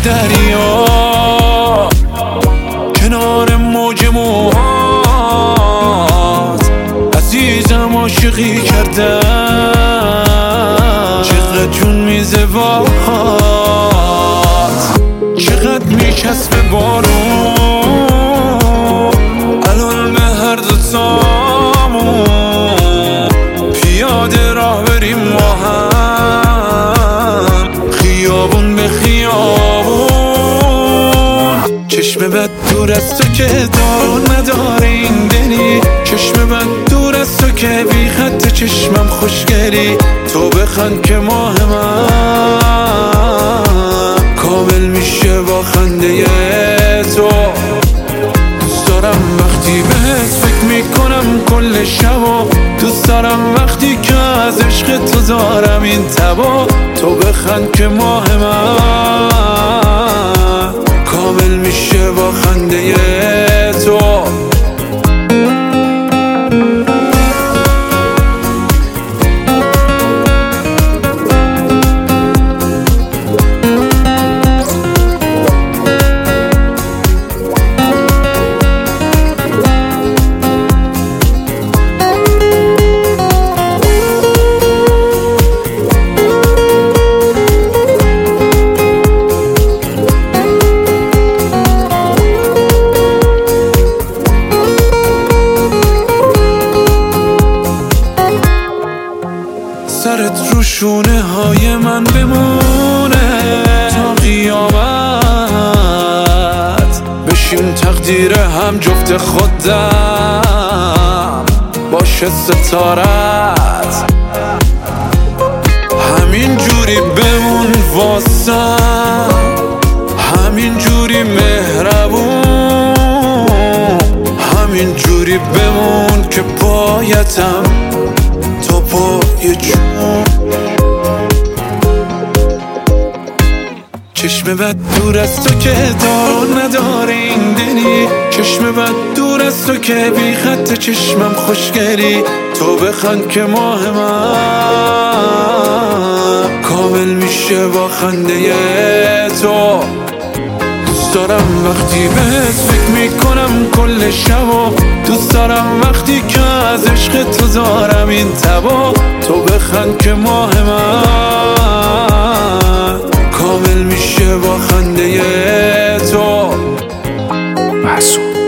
دریا کنار موج موهات عزیزم عاشقی کردم چقدر جون میزه باهات چقدر میچسبه بارون الان به هر دو تامون پیاده راه بریم ما هم خیابون به خیابون چشم بد دور از تو که دار نداره این دلی چشم بد دور از تو که بی خط چشمم خوشگلی تو بخند که ماه من کامل میشه با خنده تو دوست دارم وقتی بهت فکر میکنم کل شبا دوست دارم وقتی که از عشق تو دارم این تبا تو بخند که ماه من کامل میشه با خنده تو سرت رو شونه های من بمونه تا قیامت بشیم تقدیر هم جفت خودم باشه ستارت همین جوری بمون واسم همین جوری مهربون همین جوری بمون که پایتم تا پای جون چشم بد دور از تو که دار نداره این دلی چشم بد دور از تو که بی خط چشمم خوشگلی تو بخند که ماه من کامل میشه با خنده تو دوست دارم وقتی بهت فکر میکنم کل شبا دوست دارم وقتی که از عشق تو دارم این تبا تو بخند که ماه من کامل میشه با خنده تو محسود